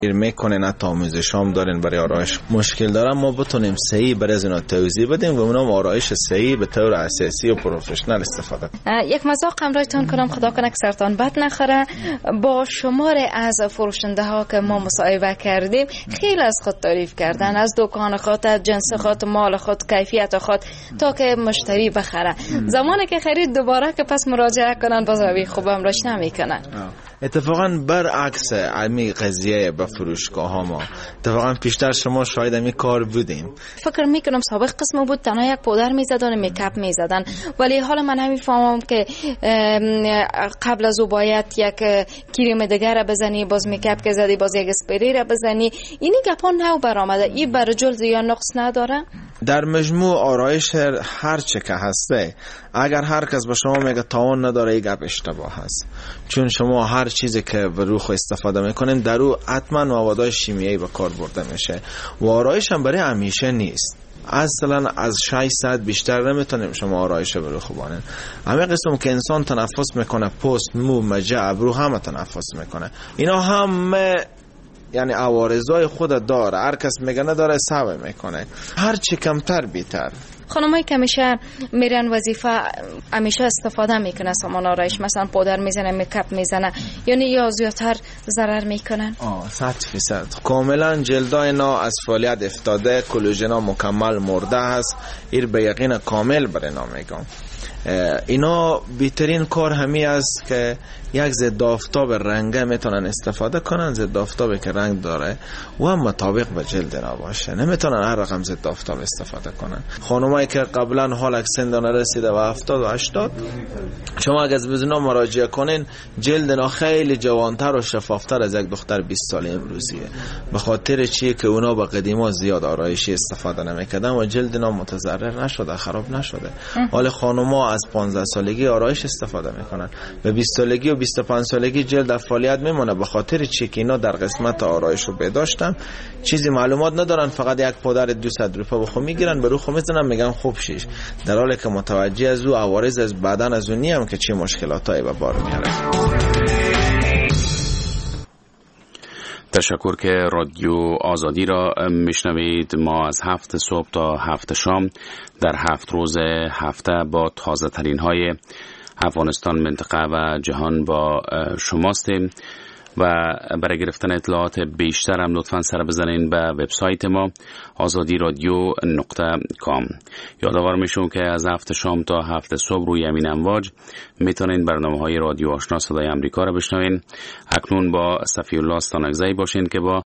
میکنین، حتی آموزش هم دارین برای آرایش مشکل دارن، ما بتونیم صحیح برای از اینا توضیح بدیم و اونم آرایش صحیح به طور اساسی و پروفشنال استفاده کنن. یک مذاق همراهتون کنم، خدا کنه که سرتان بد نخوره. با شمار از فروشنده ها که ما مصاحبه کردیم خیلی از خود تعریف کردن، از دکان خود، از جنس خود، مال خود، کیفیت خود، تا که مشتری بخره. زمانی که خرید دوباره که پس مراجعه کنن باز روی خوبم راش نمیکنن. اتفاقا برعکس امی قضیه به فروشگاه ها ما اتفاقا پیشتر شما شاید امی کار بودیم. فکر میکنم سابق قسم بود تنها یک پودر میزدن و میکاپ میزدن، ولی حالا من نمیفهمم که قبل از او باید یک کریم دیگر را بزنی، باز میکاپ که زدی باز یک اسپری را بزنی. اینی گپا نو برآمده. این بر جلد یا نقص نداره؟ در مجموع آرایش هر چه که هسته، اگر هر کس به شما میگه تاوان نداره، این گپ اشتباه هست. چون شما هر چیزی که به روح استفاده میکنین در او حتما موادهای شیمیایی به کار برده میشه و آرایش هم برای همیشه نیست. اصلا از 600 بیشتر نمیتونیم شما آرایش به روح بانین. همه قسم که انسان تنفس میکنه، پوست، مو، مجه، ابرو همه تنفس میکنه. اینا همه یعنی عوارضای خود داره. هر کس میگه نداره سبب میکنه. هر چی کمتر بیتر. خانمایی که همیشه میرن وظیفه همیشه استفاده میکنه سامان آرایش، مثلا پودر میزنه، میکاپ میزنه، یعنی یا زیادتر ضرر میکنن؟ 100% کاملا جلدای اینا از فعالیت افتاده، کلاژن مکمل مرده هست. این به یقین کامل برای اینا میگم. اینا بهترین کار همی است که یک ضد آفتاب رنگه میتونن استفاده کنن، ضد آفتابی که رنگ داره و هم مطابق به جلد اینا باشه. نمیتونن هر رقم ضد آفتاب استفاده کنن. خانمایی که قبلا حال سن رسیده و 70 و 80، شما اگه از اینا مراجعه کنین جلد اینا خیلی جوانتر و شفافتر از یک دختر 20 ساله امروزیه. به خاطر چیه که اونا با قدیما زیاد آرایشی استفاده نمیکردن و جلد اینا متضرر نشده، خراب نشده. حال خانم‌ها از 15 سالگی آرایش استفاده میکنن، به 20 سالگی و 25 سالگی جلد در فعالیت میمونه. به خاطر چی که اینا در قسمت آرایش رو بداشتن چیزی معلومات ندارن، فقط یک پودر 200 روپیه بخو میگیرن، به رو خو میزنن، میگن خوب شیش، در حالی که متوجه از او عوارض از بدن از اون نیم که چه مشکلاتایی به بار میاره. تشکر که رادیو آزادی را میشنوید. ما از 7 صبح تا 7 شام در 7 روز هفته با تازه ترین های افغانستان، منطقه و جهان با شماستیم و برای گرفتن اطلاعات بیشتر هم لطفاً سر بزنین به وبسایت ما azadiradio.com. یادآور میشم که از 7 شام تا 7 صبح روی همین امواج میتونین برنامه‌های رادیو آشنا صدای آمریکا را بشنوین. اکنون با صفی الله استانکزی باشین که با